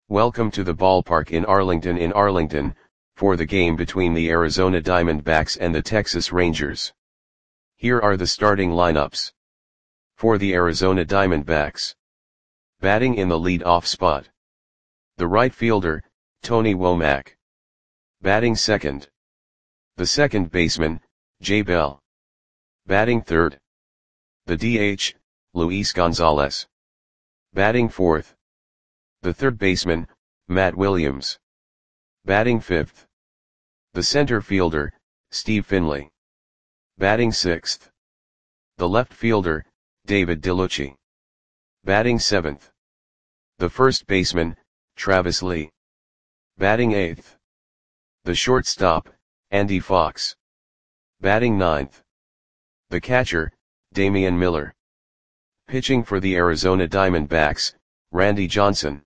Welcome to the ballpark in Arlington, for the game between the Arizona Diamondbacks and the Texas Rangers. Here are the starting lineups. For the Arizona Diamondbacks. Batting in the lead-off spot. The right fielder, Tony Womack. Batting second. The second baseman, Jay Bell. Batting third. The DH, Luis Gonzalez. Batting fourth. The third baseman, Matt Williams. Batting fifth. The center fielder, Steve Finley. Batting sixth. The left fielder, David DeLucci. Batting seventh. The first baseman, Travis Lee. Batting eighth. The shortstop, Andy Fox. Batting ninth. The catcher, Damian Miller. Pitching for the Arizona Diamondbacks, Randy Johnson.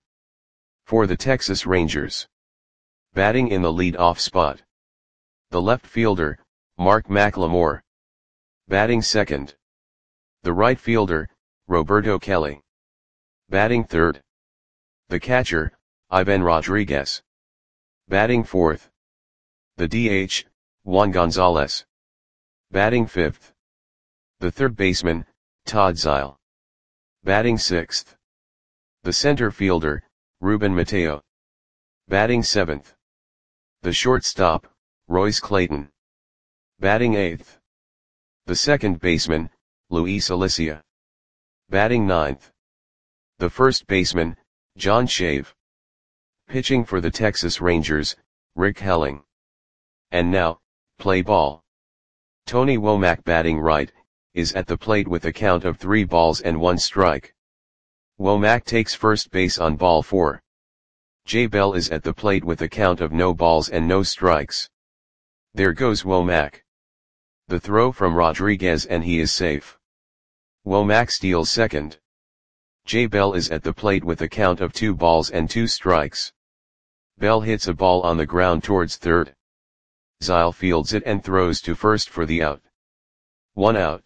For the Texas Rangers. Batting in the lead-off spot. The left fielder, Mark McLemore. Batting second. The right fielder, Roberto Kelly. Batting third. The catcher, Ivan Rodriguez. Batting fourth. The DH, Juan Gonzalez. Batting fifth. The third baseman, Todd Zeile. Batting sixth. The center fielder, Ruben Mateo. Batting seventh. The shortstop, Royce Clayton. Batting eighth. The second baseman, Luis Alicia. Batting ninth. The first baseman, John Shave. Pitching for the Texas Rangers, Rick Helling. And now, play ball. Tony Womack batting right, is at the plate with a count of 3 balls and 1 strike. Womack takes first base on ball 4. Jay Bell is at the plate with a count of no balls and no strikes. There goes Womack. The throw from Rodriguez and he is safe. Womack steals second. Jay Bell is at the plate with a count of 2 balls and 2 strikes. Bell hits a ball on the ground towards third. Zeile fields it and throws to first for the out. 1 out.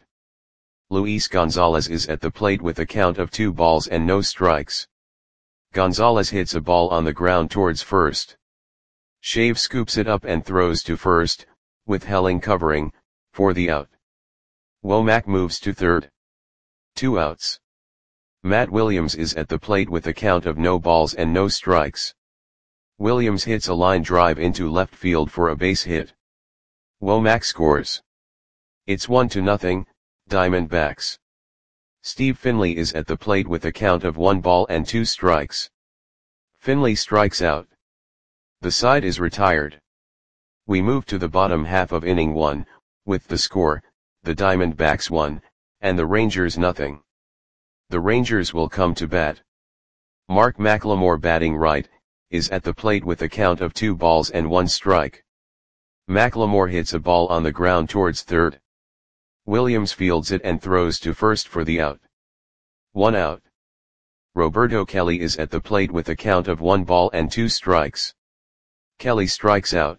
Luis Gonzalez is at the plate with a count of 2 balls and no strikes. Gonzalez hits a ball on the ground towards first. Shave scoops it up and throws to first, with Helling covering, for the out. Womack moves to third. 2 outs. Matt Williams is at the plate with a count of no balls and no strikes. Williams hits a line drive into left field for a base hit. Womack scores. It's 1-0, Diamondbacks. Steve Finley is at the plate with a count of 1 ball and 2 strikes. Finley strikes out. The side is retired. We move to the bottom half of inning 1, with the score, the Diamondbacks 1, and the Rangers 0. The Rangers will come to bat. Mark McLemore batting right, is at the plate with a count of 2 balls and 1 strike. McLemore hits a ball on the ground towards third. Williams fields it and throws to first for the out. 1 out. Roberto Kelly is at the plate with a count of 1 ball and 2 strikes. Kelly strikes out.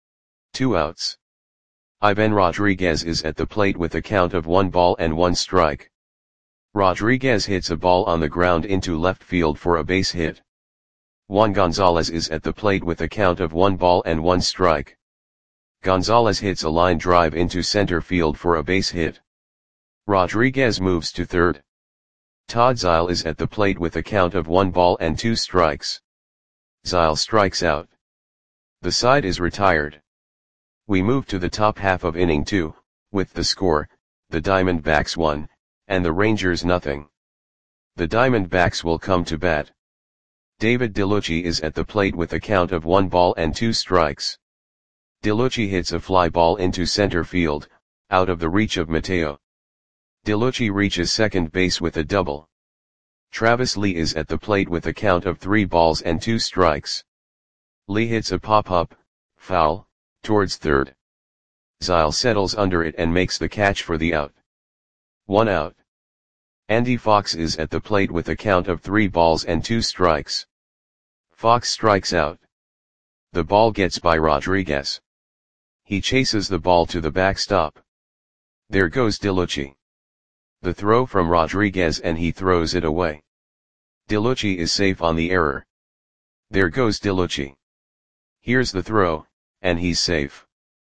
2 outs. Ivan Rodriguez is at the plate with a count of 1 ball and 1 strike. Rodriguez hits a ball on the ground into left field for a base hit. Juan Gonzalez is at the plate with a count of 1 ball and 1 strike. Gonzalez hits a line drive into center field for a base hit. Rodriguez moves to third. Todd Zeile is at the plate with a count of 1 ball and 2 strikes. Zeile strikes out. The side is retired. We move to the top half of inning 2, with the score, the Diamondbacks 1, and the Rangers 0. The Diamondbacks will come to bat. David DeLucci is at the plate with a count of 1 ball and 2 strikes. DeLucci hits a fly ball into center field, out of the reach of Mateo. DeLucci reaches second base with a double. Travis Lee is at the plate with a count of 3 balls and 2 strikes. Lee hits a pop-up, foul, towards third. Zeile settles under it and makes the catch for the out. 1 out. Andy Fox is at the plate with a count of 3 balls and 2 strikes. Fox strikes out. The ball gets by Rodriguez. He chases the ball to the backstop. There goes DeLucci. The throw from Rodriguez and he throws it away. DeLucci is safe on the error. There goes DeLucci. Here's the throw, and he's safe.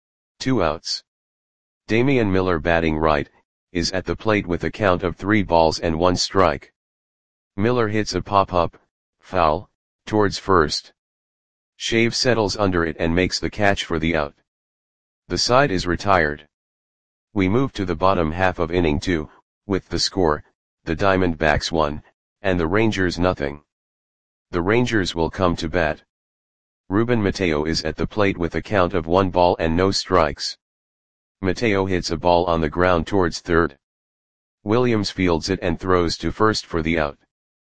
2 outs. Damian Miller batting right, is at the plate with a count of 3 balls and 1 strike. Miller hits a pop-up, foul, towards first. Shave settles under it and makes the catch for the out. The side is retired. We move to the bottom half of inning 2, with the score, the Diamondbacks 1, and the Rangers nothing. The Rangers will come to bat. Ruben Mateo is at the plate with a count of 1 ball and no strikes. Mateo hits a ball on the ground towards third. Williams fields it and throws to first for the out.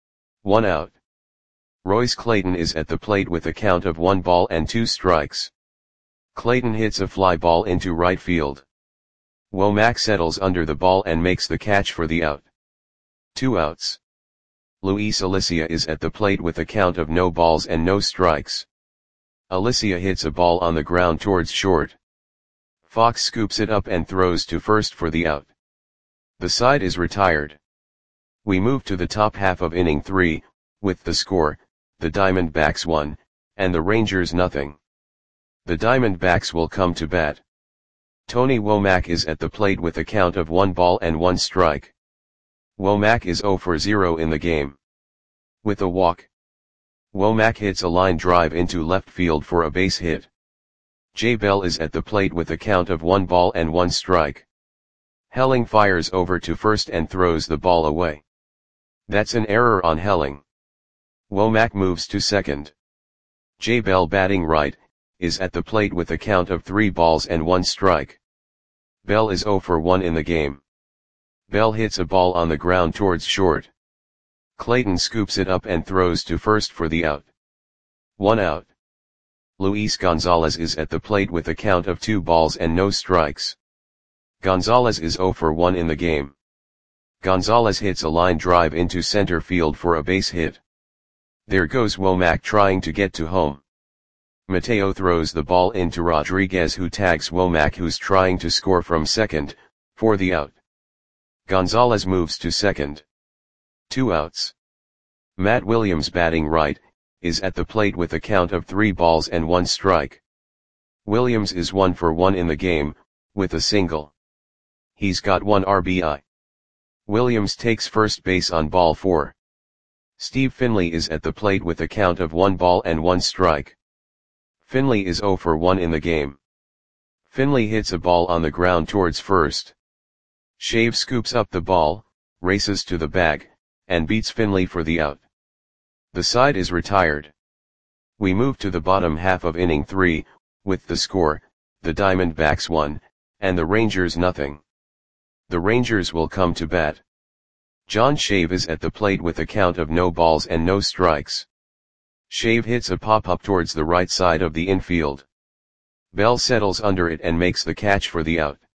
1 out. Royce Clayton is at the plate with a count of 1 ball and 2 strikes. Clayton hits a fly ball into right field. Womack settles under the ball and makes the catch for the out. 2 outs. Luis Alicia is at the plate with a count of no balls and no strikes. Alicia hits a ball on the ground towards short. Fox scoops it up and throws to first for the out. The side is retired. We move to the top half of inning 3, with the score, the Diamondbacks 1, and the Rangers nothing. The Diamondbacks will come to bat. Tony Womack is at the plate with a count of 1 ball and 1 strike. Womack is 0 for 0 in the game. With a walk. Womack hits a line drive into left field for a base hit. Jay Bell is at the plate with a count of 1 ball and 1 strike. Helling fires over to first and throws the ball away. That's an error on Helling. Womack moves to second. Jay Bell batting right, is at the plate with a count of 3 balls and 1 strike. Bell is 0 for 1 in the game. Bell hits a ball on the ground towards short. Clayton scoops it up and throws to first for the out. 1 out. Luis Gonzalez is at the plate with a count of 2 balls and no strikes. Gonzalez is 0 for 1 in the game. Gonzalez hits a line drive into center field for a base hit. There goes Womack trying to get to home. Mateo throws the ball into Rodriguez, who tags Womack, who's trying to score from second, for the out. Gonzalez moves to second. 2 outs. Matt Williams batting right, is at the plate with a count of 3 balls and 1 strike. Williams is 1 for 1 in the game, with a single. He's got 1 RBI. Williams takes first base on ball 4. Steve Finley is at the plate with a count of 1 ball and 1 strike. Finley is 0 for 1 in the game. Finley hits a ball on the ground towards first. Shave scoops up the ball, races to the bag, and beats Finley for the out. The side is retired. We move to the bottom half of inning 3, with the score, the Diamondbacks 1, and the Rangers nothing. The Rangers will come to bat. John Shave is at the plate with a count of no balls and no strikes. Shave hits a pop-up towards the right side of the infield. Bell settles under it and makes the catch for the out.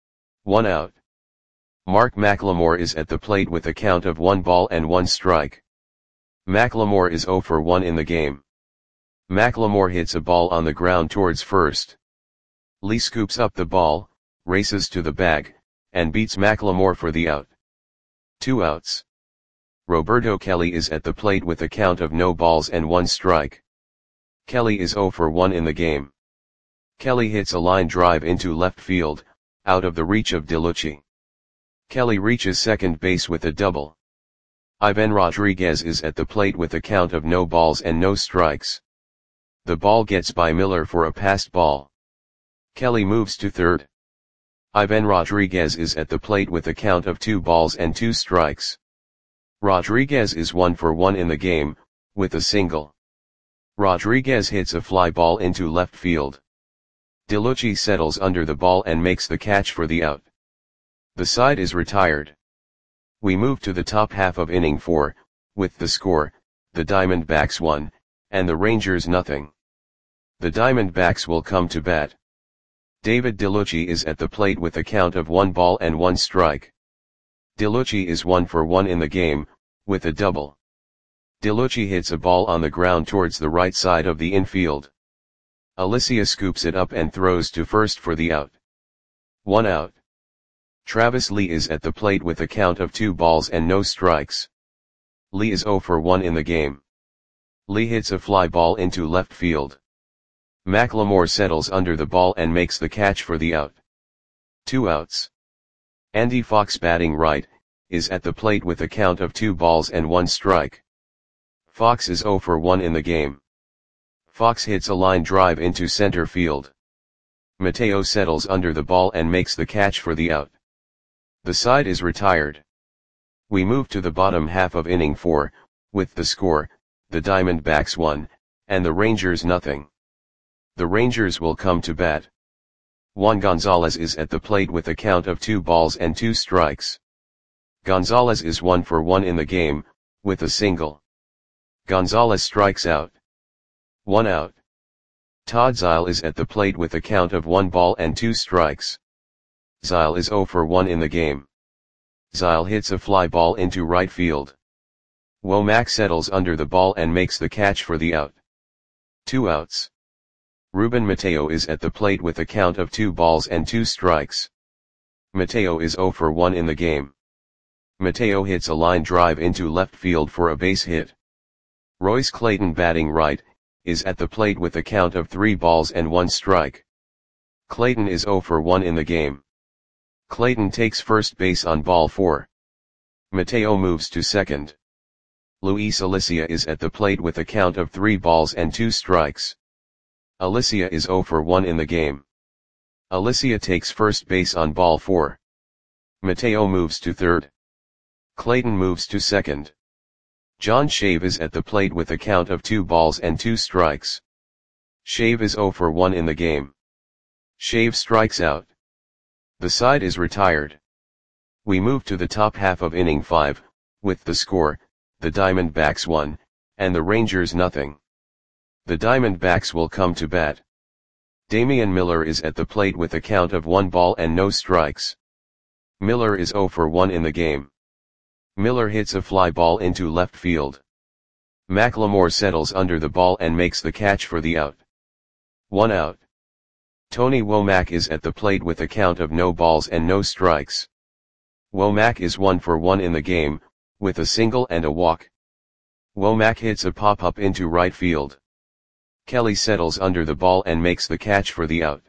1 out. Mark McLemore is at the plate with a count of 1 ball and 1 strike. McLemore is 0 for 1 in the game. McLemore hits a ball on the ground towards first. Lee scoops up the ball, races to the bag, and beats McLemore for the out. 2 outs. Roberto Kelly is at the plate with a count of no balls and 1 strike. Kelly is 0 for 1 in the game. Kelly hits a line drive into left field, out of the reach of DeLucci. Kelly reaches second base with a double. Ivan Rodriguez is at the plate with a count of no balls and no strikes. The ball gets by Miller for a passed ball. Kelly moves to third. Ivan Rodriguez is at the plate with a count of 2 balls and 2 strikes. Rodriguez is 1 for 1 in the game, with a single. Rodriguez hits a fly ball into left field. DeLucci settles under the ball and makes the catch for the out. The side is retired. We move to the top half of inning 4, with the score, the Diamondbacks 1, and the Rangers nothing. The Diamondbacks will come to bat. David DeLucci is at the plate with a count of 1 ball and 1 strike. DeLucci is 1 for 1 in the game, with a double. DeLucci hits a ball on the ground towards the right side of the infield. Alicia scoops it up and throws to first for the out. 1 out. Travis Lee is at the plate with a count of 2 balls and no strikes. Lee is 0 for 1 in the game. Lee hits a fly ball into left field. McLemore settles under the ball and makes the catch for the out. 2 outs. Andy Fox, batting right, is at the plate with a count of 2 balls and 1 strike. Fox is 0 for 1 in the game. Fox hits a line drive into center field. Mateo settles under the ball and makes the catch for the out. The side is retired. We move to the bottom half of inning 4, with the score, the Diamondbacks 1, and the Rangers nothing. The Rangers will come to bat. Juan Gonzalez is at the plate with a count of 2 balls and 2 strikes. Gonzalez is 1 for 1 in the game, with a single. Gonzalez strikes out. 1 out. Todd Zeile is at the plate with a count of 1 ball and 2 strikes. Zeile is 0 for 1 in the game. Zeile hits a fly ball into right field. Womack settles under the ball and makes the catch for the out. 2 outs. Ruben Mateo is at the plate with a count of 2 balls and 2 strikes. Mateo is 0 for 1 in the game. Mateo hits a line drive into left field for a base hit. Royce Clayton, batting right, is at the plate with a count of 3 balls and 1 strike. Clayton is 0 for 1 in the game. Clayton takes first base on ball 4. Mateo moves to second. Luis Alicia is at the plate with a count of 3 balls and 2 strikes. Alicia is 0 for 1 in the game. Alicia takes first base on ball 4. Mateo moves to third. Clayton moves to second. John Shave is at the plate with a count of 2 balls and 2 strikes. Shave is 0 for 1 in the game. Shave strikes out. The side is retired. We move to the top half of inning 5, with the score, the Diamondbacks 1, and the Rangers nothing. The Diamondbacks will come to bat. Damian Miller is at the plate with a count of 1 ball and no strikes. Miller is 0 for 1 in the game. Miller hits a fly ball into left field. McLemore settles under the ball and makes the catch for the out. 1 out. Tony Womack is at the plate with a count of no balls and no strikes. Womack is 1 for 1 in the game, with a single and a walk. Womack hits a pop-up into right field. Kelly settles under the ball and makes the catch for the out.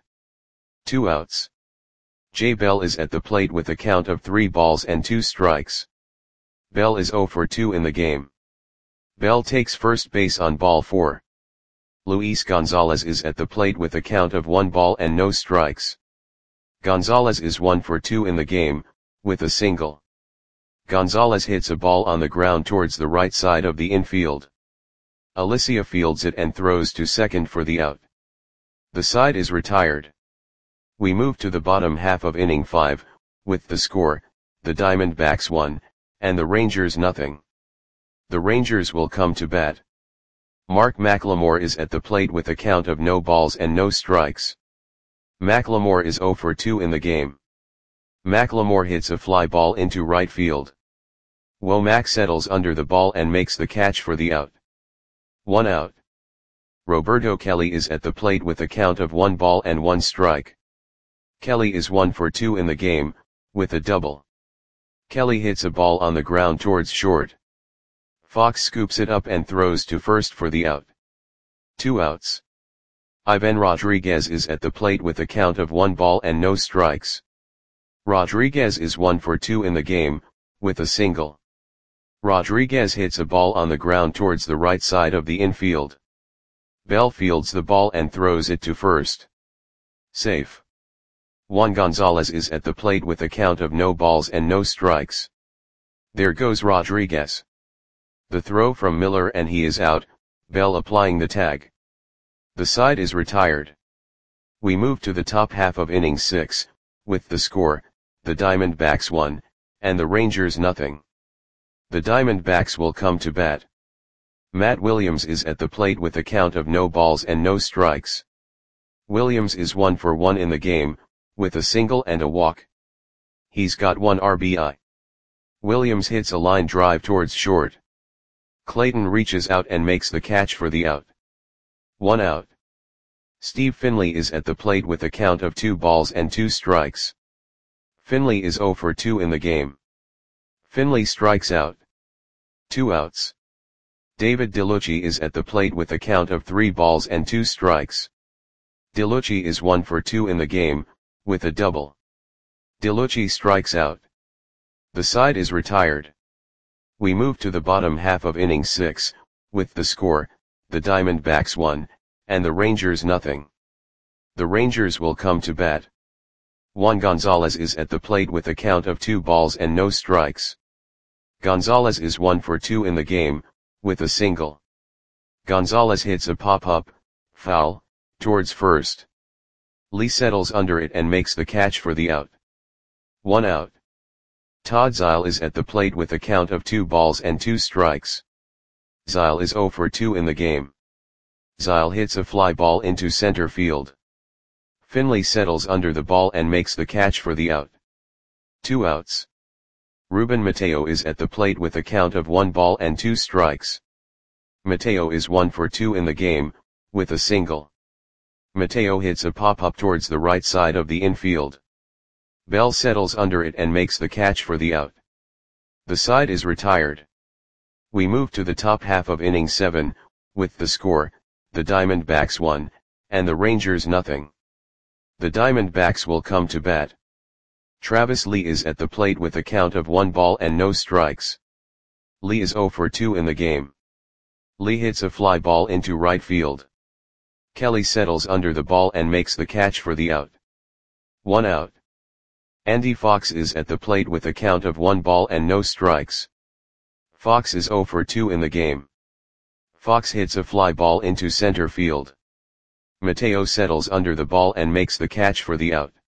2 outs. Jay Bell is at the plate with a count of 3 balls and 2 strikes. Bell is 0 for 2 in the game. Bell takes first base on ball 4. Luis Gonzalez is at the plate with a count of 1 ball and no strikes. Gonzalez is 1 for 2 in the game, with a single. Gonzalez hits a ball on the ground towards the right side of the infield. Alicia fields it and throws to second for the out. The side is retired. We move to the bottom half of inning 5, with the score, the Diamondbacks 1, and the Rangers nothing. The Rangers will come to bat. Mark McLemore is at the plate with a count of no balls and no strikes. McLemore is 0 for 2 in the game. McLemore hits a fly ball into right field. Womack settles under the ball and makes the catch for the out. 1 out. Roberto Kelly is at the plate with a count of 1 ball and 1 strike. Kelly is 1 for 2 in the game, with a double. Kelly hits a ball on the ground towards short. Fox scoops it up and throws to first for the out. 2 outs. Ivan Rodriguez is at the plate with a count of 1 ball and no strikes. Rodriguez is 1 for 2 in the game, with a single. Rodriguez hits a ball on the ground towards the right side of the infield. Bell fields the ball and throws it to first. Safe. Juan Gonzalez is at the plate with a count of no balls and no strikes. There goes Rodriguez. The throw from Miller and he is out, Bell applying the tag. The side is retired. We move to the top half of inning 6, with the score, the Diamondbacks 1, and the Rangers nothing. The Diamondbacks will come to bat. Matt Williams is at the plate with a count of no balls and no strikes. Williams is 1 for 1 in the game, with a single and a walk. He's got 1 RBI. Williams hits a line drive towards short. Clayton reaches out and makes the catch for the out. 1 out. Steve Finley is at the plate with a count of 2 balls and 2 strikes. Finley is 0 for 2 in the game. Finley strikes out. 2 outs. David Delucci is at the plate with a count of 3 balls and 2 strikes. Delucci is 1 for 2 in the game, with a double. Delucci strikes out. The side is retired. We move to the bottom half of inning 6, with the score, the Diamondbacks 1, and the Rangers nothing. The Rangers will come to bat. Juan Gonzalez is at the plate with a count of 2 balls and no strikes. Gonzalez is 1 for 2 in the game, with a single. Gonzalez hits a pop-up, foul, towards first. Lee settles under it and makes the catch for the out. 1 out. Todd Zeile is at the plate with a count of 2 balls and 2 strikes. Zeile is 0 for 2 in the game. Zeile hits a fly ball into center field. Finley settles under the ball and makes the catch for the out. 2 outs. Ruben Mateo is at the plate with a count of 1 ball and 2 strikes. Mateo is 1 for 2 in the game, with a single. Mateo hits a pop-up towards the right side of the infield. Bell settles under it and makes the catch for the out. The side is retired. We move to the top half of inning 7, with the score, the Diamondbacks 1, and the Rangers nothing. The Diamondbacks will come to bat. Travis Lee is at the plate with a count of 1 ball and no strikes. Lee is 0 for 2 in the game. Lee hits a fly ball into right field. Kelly settles under the ball and makes the catch for the out. 1 out. Andy Fox is at the plate with a count of 1 ball and no strikes. Fox is 0 for 2 in the game. Fox hits a fly ball into center field. Mateo settles under the ball and makes the catch for the out.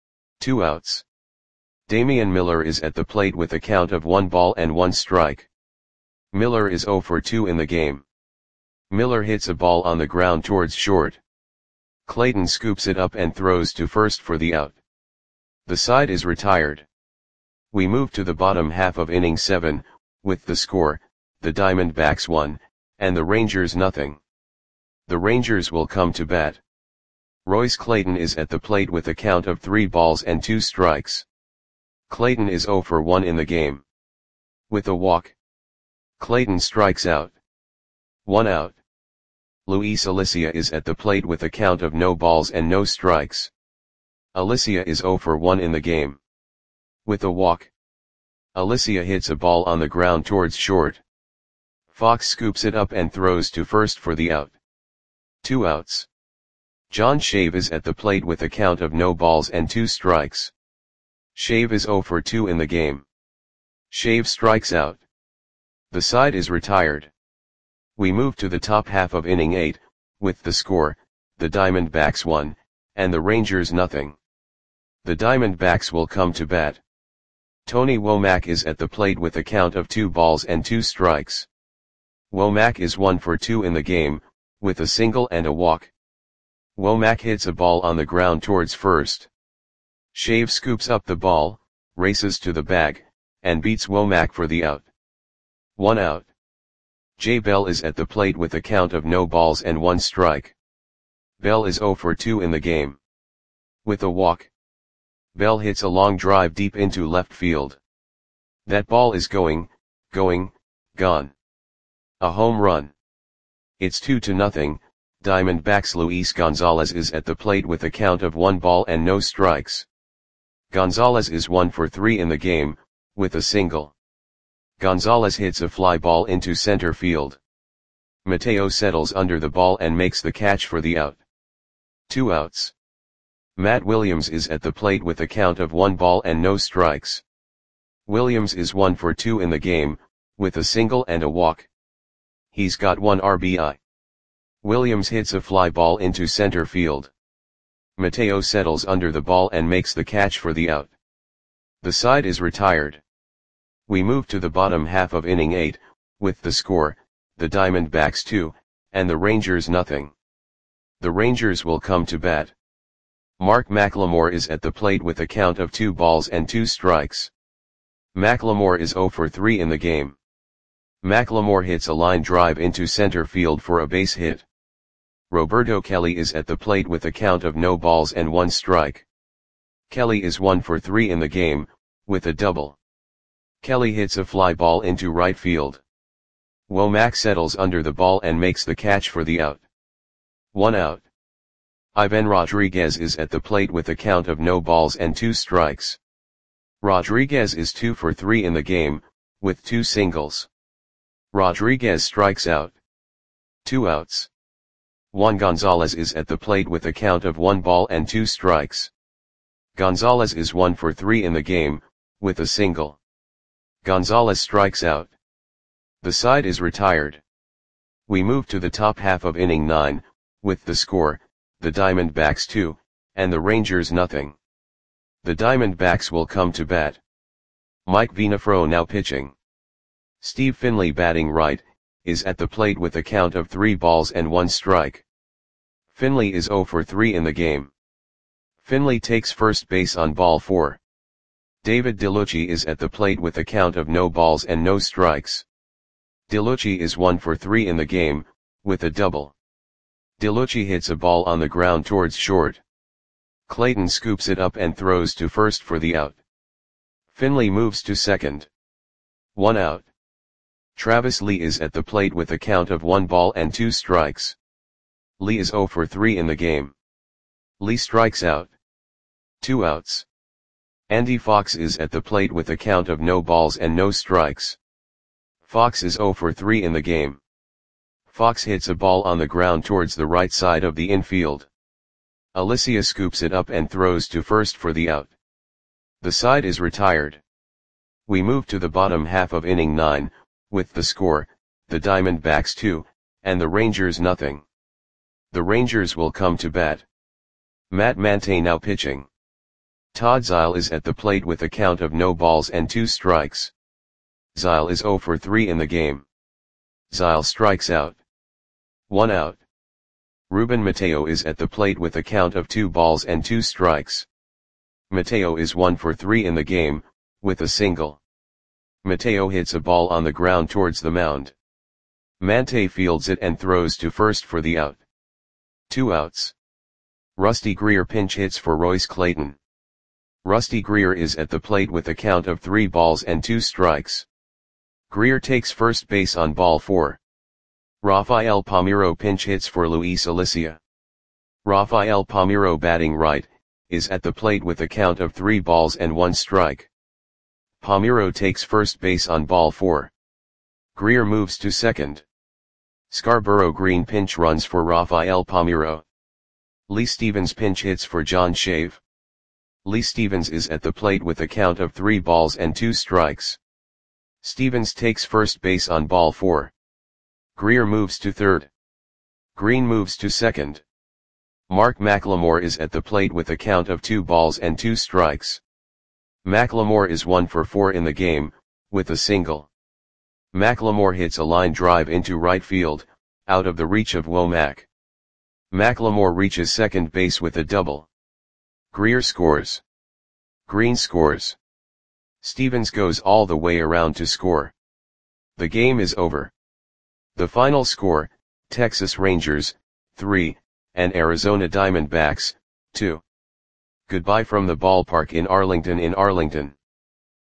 2 outs. Damian Miller is at the plate with a count of 1 ball and 1 strike. Miller is 0 for 2 in the game. Miller hits a ball on the ground towards short. Clayton scoops it up and throws to first for the out. The side is retired. We move to the bottom half of inning 7, with the score, the Diamondbacks 1, and the Rangers nothing. The Rangers will come to bat. Royce Clayton is at the plate with a count of 3 balls and 2 strikes. Clayton is 0 for 1 in the game. With a walk. Clayton strikes out. 1 out. Luis Alicia is at the plate with a count of no balls and no strikes. Alicia is 0 for 1 in the game. With a walk. Alicia hits a ball on the ground towards short. Fox scoops it up and throws to first for the out. 2 outs. John Shave is at the plate with a count of no balls and 2 strikes. Shave is 0 for 2 in the game. Shave strikes out. The side is retired. We move to the top half of inning 8, with the score, the Diamondbacks 1, and the Rangers nothing. The Diamondbacks will come to bat. Tony Womack is at the plate with a count of 2 balls and 2 strikes. Womack is 1 for 2 in the game, with a single and a walk. Womack hits a ball on the ground towards first. Shave scoops up the ball, races to the bag, and beats Womack for the out. 1 out. Jay Bell is at the plate with a count of no balls and 1 strike. Bell is 0 for 2 in the game. With a walk. Bell hits a long drive deep into left field. That ball is going, gone. A home run. It's 2-0, Diamondbacks. Luis Gonzalez is at the plate with a count of 1 ball and no strikes. Gonzalez is 1 for 3 in the game, with a single. Gonzalez hits a fly ball into center field. Mateo settles under the ball and makes the catch for the out. 2 outs. Matt Williams is at the plate with a count of 1 ball and no strikes. Williams is 1 for 2 in the game, with a single and a walk. He's got 1 RBI. Williams hits a fly ball into center field. Mateo settles under the ball and makes the catch for the out. The side is retired. We move to the bottom half of inning 8, with the score, the Diamondbacks 2, and the Rangers nothing. The Rangers will come to bat. Mark McLemore is at the plate with a count of 2 balls and 2 strikes. McLemore is 0 for 3 in the game. McLemore hits a line drive into center field for a base hit. Roberto Kelly is at the plate with a count of no balls and 1 strike. Kelly is 1 for 3 in the game, with a double. Kelly hits a fly ball into right field. Womack settles under the ball and makes the catch for the out. 1 out. Ivan Rodriguez is at the plate with a count of no balls and 2 strikes. Rodriguez is 2 for 3 in the game, with 2 singles. Rodriguez strikes out. 2 outs. Juan Gonzalez is at the plate with a count of 1 ball and 2 strikes. Gonzalez is 1 for 3 in the game, with a single. Gonzalez strikes out. The side is retired. We move to the top half of inning 9, with the score, the Diamondbacks 2, and the Rangers nothing. The Diamondbacks will come to bat. Mike Venafro now pitching. Steve Finley batting right, is at the plate with a count of 3 balls and 1 strike. Finley is 0 for 3 in the game. Finley takes first base on ball 4. David DeLucci is at the plate with a count of no balls and no strikes. DeLucci is 1 for 3 in the game, with a double. DeLucci hits a ball on the ground towards short. Clayton scoops it up and throws to first for the out. Finley moves to second. 1 out. Travis Lee is at the plate with a count of 1 ball and 2 strikes. Lee is 0 for 3 in the game. Lee strikes out. 2 outs. Andy Fox is at the plate with a count of no balls and no strikes. Fox is 0 for 3 in the game. Fox hits a ball on the ground towards the right side of the infield. Alicia scoops it up and throws to first for the out. The side is retired. We move to the bottom half of inning 9, with the score, the Diamondbacks 2, and the Rangers nothing. The Rangers will come to bat. Matt Mante now pitching. Todd Zeile is at the plate with a count of no balls and 2 strikes. Zeile is 0 for 3 in the game. Zeile strikes out. 1 out. Ruben Mateo is at the plate with a count of 2 balls and 2 strikes. Mateo is 1 for 3 in the game, with a single. Mateo hits a ball on the ground towards the mound. Mante fields it and throws to first for the out. 2 outs. Rusty Greer pinch hits for Royce Clayton. Rusty Greer is at the plate with a count of 3 balls and 2 strikes. Greer takes first base on ball 4. Rafael Palmeiro pinch hits for Luis Alicia. Rafael Palmeiro batting right, is at the plate with a count of 3 balls and 1 strike. Palmeiro takes first base on ball 4. Greer moves to second. Scarborough Green pinch runs for Rafael Palmeiro. Lee Stevens pinch hits for John Shave. Lee Stevens is at the plate with a count of 3 balls and 2 strikes. Stevens takes first base on ball 4. Greer moves to third. Green moves to second. Mark McLemore is at the plate with a count of 2 balls and 2 strikes. McLemore is 1 for 4 in the game, with a single. McLemore hits a line drive into right field, out of the reach of Womack. McLemore reaches second base with a double. Greer scores. Green scores. Stevens goes all the way around to score. The game is over. The final score, Texas Rangers, 3, and Arizona Diamondbacks, 2. Goodbye from the ballpark in Arlington.